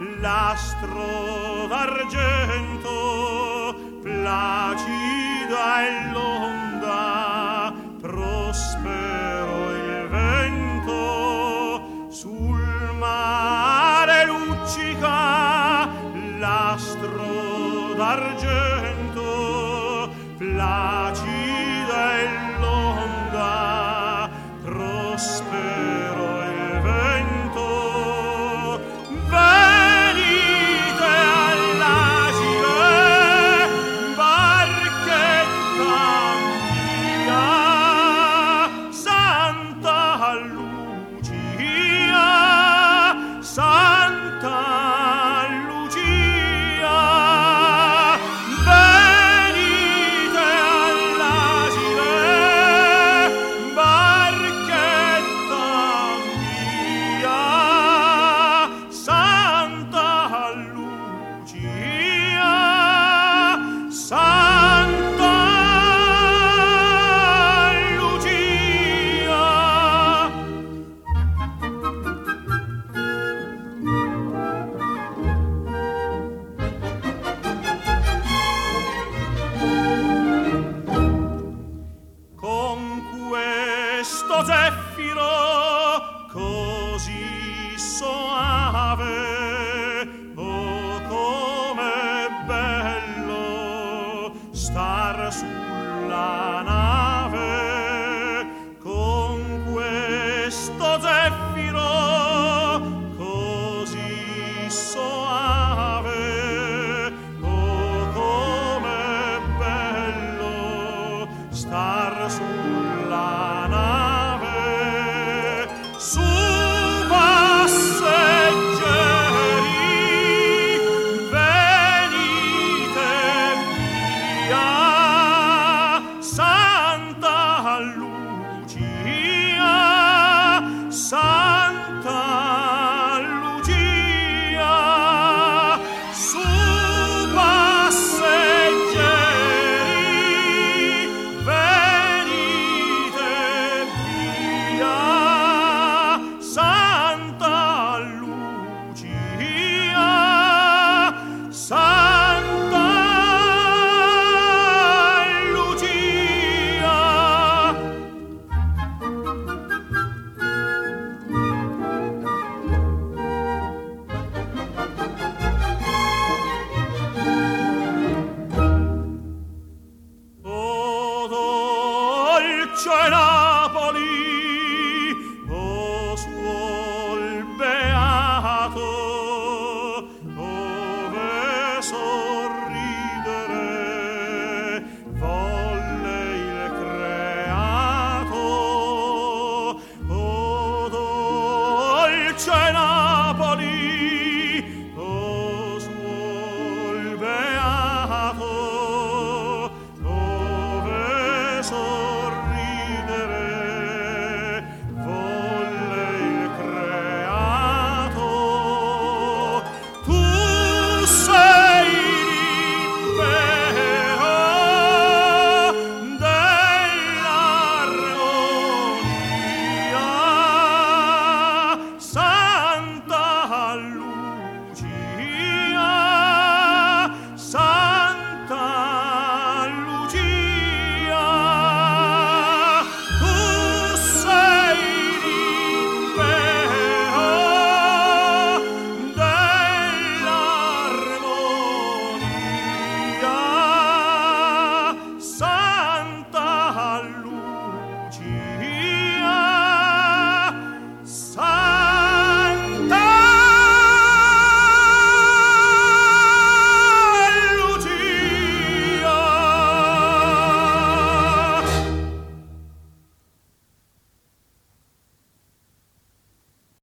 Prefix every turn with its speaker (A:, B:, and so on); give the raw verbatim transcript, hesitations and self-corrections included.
A: l'astro d'argento, placida è l'onda, prospero il vento, sul mare luccica l'astro d'argento, placida è l'onda, prospero il vento. Venite all'asile, barchetta mia, Santa Lucia, Santa Lucia. Venite all'asile, barchetta mia, Santa Lucia, Santa Lucia. Con questo zeffiro così soave, oh com'è bello star sulla nave. Con questo zeffiro così soave, oh com'è bello star sulla nave. Su passeggeri, venite via, Santa Lucia, Santa Lucia. Su passeggeri, venite via, Santa Lucia, Santa Lucia. O dolce Napoli, o suol beato, ove sorridere volle il creato. O dolce Napoli, o suol beato, ove sorridere volle il creato. Tu sei l'impero dell'armonia, Santa Lucia,